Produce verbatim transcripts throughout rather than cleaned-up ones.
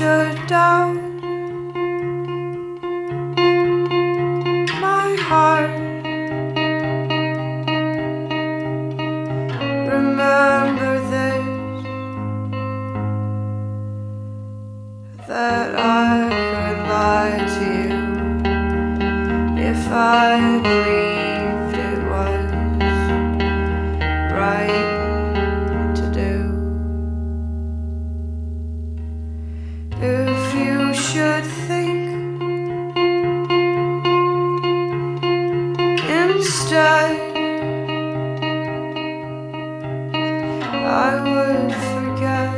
should doubt my heart, remember this, that I could lie to you if I believed it was right to do. If you should think instead I would forget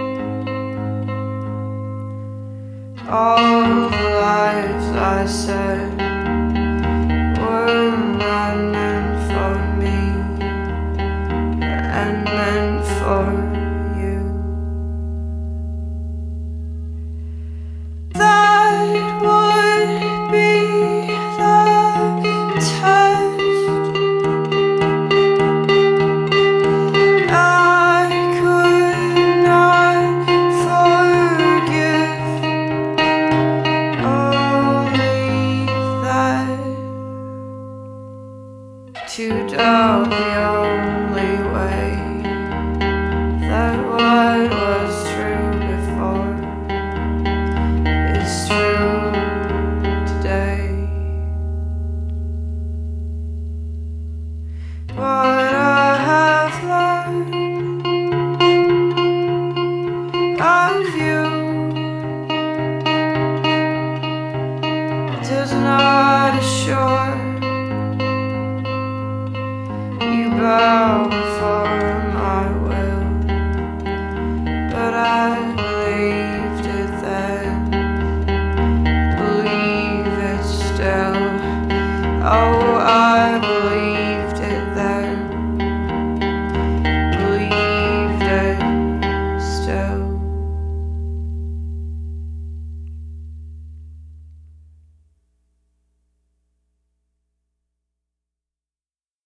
all the lies I said were not meant for me and meant for